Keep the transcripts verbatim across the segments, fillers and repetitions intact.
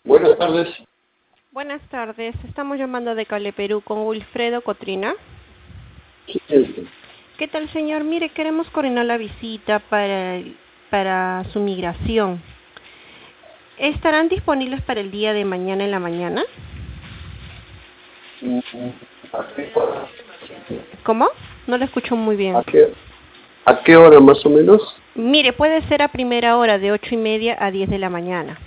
Buenas tardes. Buenas tardes, estamos llamando de Cale Perú con Wilfredo Cotrina. Sí, este. ¿Qué tal, señor? Mire, queremos coordinar la visita para, para su migración. ¿Estarán disponibles para el día de mañana en la mañana? ¿A qué hora? ¿Cómo? No lo escucho muy bien. ¿A qué, ¿A qué hora más o menos? Mire, puede ser a primera hora de ocho y media a diez de la mañana.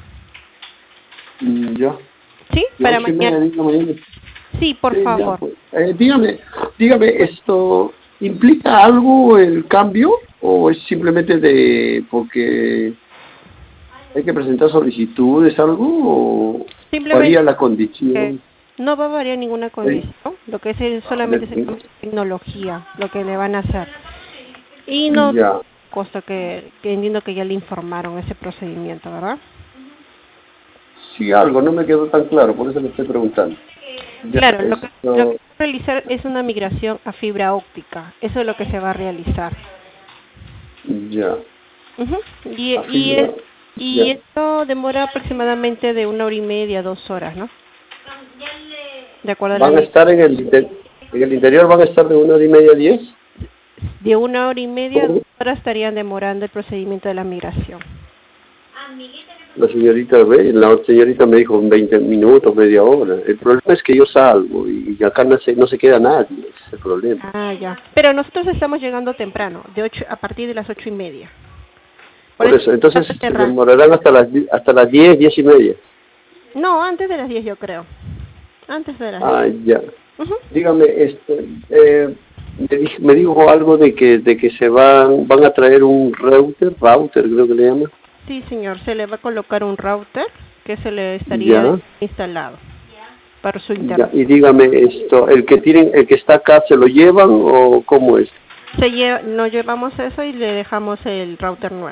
Mm, Ya. ¿Sí? De Para ocho y media mañana. de la mañana. Sí, por Sí, ya, favor. pues. Eh, dígame, dígame, ¿esto implica algo el cambio o es simplemente de porque hay que presentar solicitudes, algo o varía Simplemente la eh, condición? no va a variar ninguna Eh, condición. Lo que es el- solamente es el de- cambio de tecnología, lo que le van a hacer. Y no Ya. costo que, que entiendo que ya le informaron ese procedimiento, ¿verdad? Sí, algo, no me quedó tan claro, por eso le estoy preguntando. Ya, Claro, lo que, lo que esto, va a realizar es una migración a fibra óptica. Eso es lo que se va a realizar. ya, Ujú. Y, a y, es- fibra, y ya. esto demora aproximadamente de una hora y media, dos horas, ¿no? De acuerdo a la Van a ley. estar en el, inter- en el interior, van a estar de una hora y media a diez. De una hora y media, dos horas estarían demorando el procedimiento de la migración. La señorita, ve, la señorita me dijo veinte minutos, media hora. El problema es que yo salgo y acá no se, no se queda nadie, ese es el problema. Ah, ya. Pero nosotros estamos llegando temprano, de ocho, a partir de las ocho y media. Por Por eso, eso, entonces bastante se rápido. demorarán hasta las di- hasta las diez, diez y media. No, antes de las diez yo creo. Antes de las diez. Ah, ya. Ujú. Dígame, este, eh, me, dij- me dijo algo de que de que se van van a traer un router, router creo que le llaman. Sí, señor, se le va a colocar un router que se le estaría Ya. instalado para su Ya, internet. y dígame esto, ¿el que tienen, el que está acá se lo llevan o cómo es? Se lleva, nos llevamos eso y le dejamos el router nuevo.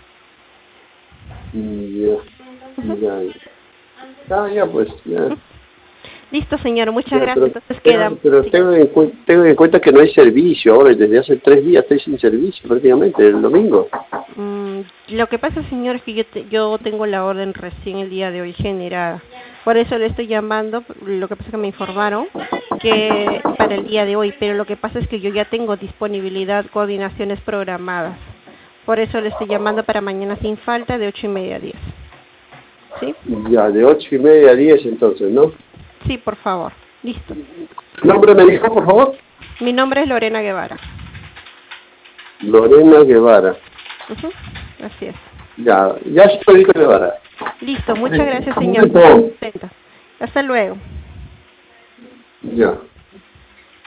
Ya, Ujú. ya, ya. Ah, ya pues, ya, Listo, señor, muchas ya, gracias. pero, Entonces pero, quedamos. pero Sí. tengo, en cuen- tengo en cuenta que no hay servicio ahora, desde hace tres días estoy sin servicio prácticamente, el domingo. Mm, lo que pasa, señor, es que yo, te- yo tengo la orden recién el día de hoy generada. Por eso le estoy llamando. Lo que pasa es que me informaron que para el día de hoy, pero lo que pasa es que yo ya tengo disponibilidad, coordinaciones programadas. Por eso le estoy llamando para mañana sin falta de ocho y media a diez. ¿Sí? Ya, de ocho y media a diez entonces, ¿no? Sí, por favor. Listo. ¿Nombre me dijo, por favor? Mi nombre es Lorena Guevara. Lorena Guevara. Ujú. Así es. Ya, ya estoy Guevara. Listo. Muchas gracias, señor. Listo. Hasta luego. Ya.